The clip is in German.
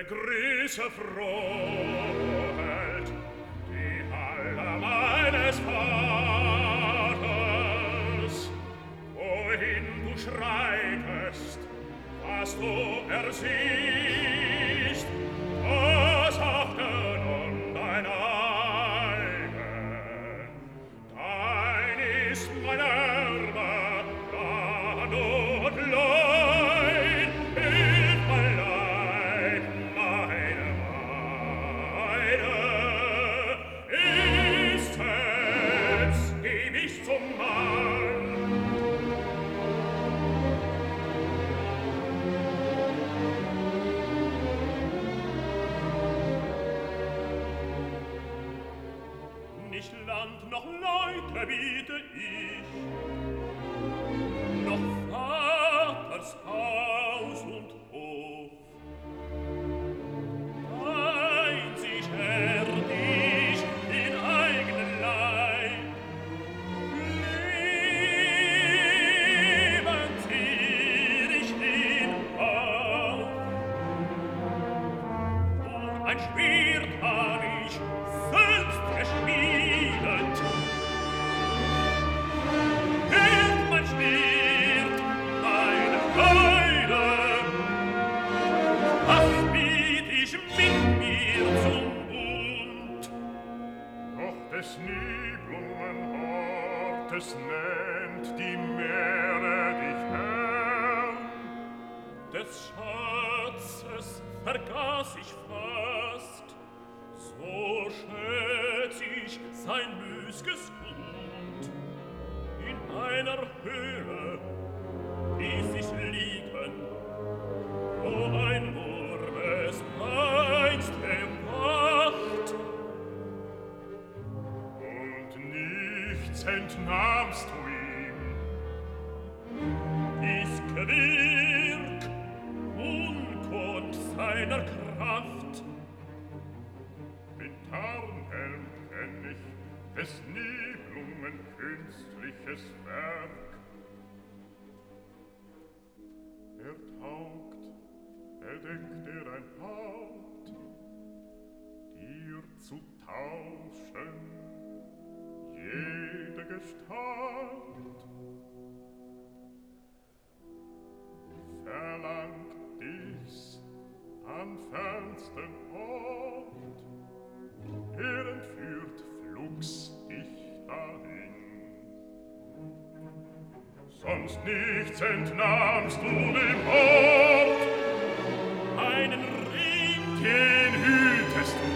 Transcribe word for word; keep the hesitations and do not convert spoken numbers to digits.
Grüße froh hält die Halle meines Vaters. Wohin du schreitest, was du ersiehst, das achte nun dein eigen. Dein ist mein Erbe, Land und Leid, hilf mein Leid, meine Weide. Ist es, geb ich zum Mann, nicht Land noch Leute biete ich, noch Vaters Haus und Hof. Einzig erd ich in eigenen Leib, lebend zieh ich ihn auf. Nur ein Schwert hab ich selbst geschmiedet, hielt mein Schwert meine Freude, was biet ich mit mir zum Bund? Doch des Nibelungenhortes nennt die Meere dich Herrn, des Schatzes vergaß ich fast, so schätz ich sein müßges Gut. In einer Höhle ließ ich liegen, wo ein Wurm es einst bewacht. Und nichts entnahmst du ihm, dies Gewirk, Unkund seiner Kraft. Mit Tarnhelm kenn ich des Nibelungen künstliches Werk. Er taugt, bedenkt er ein Haupt, dir zu tauschen, jede Gestalt. Verlangt dich's an fernstem Ort, er entführt flugs dich dahin. Sonst nichts entnahmst du dem Ort, einen Ring, den hütest du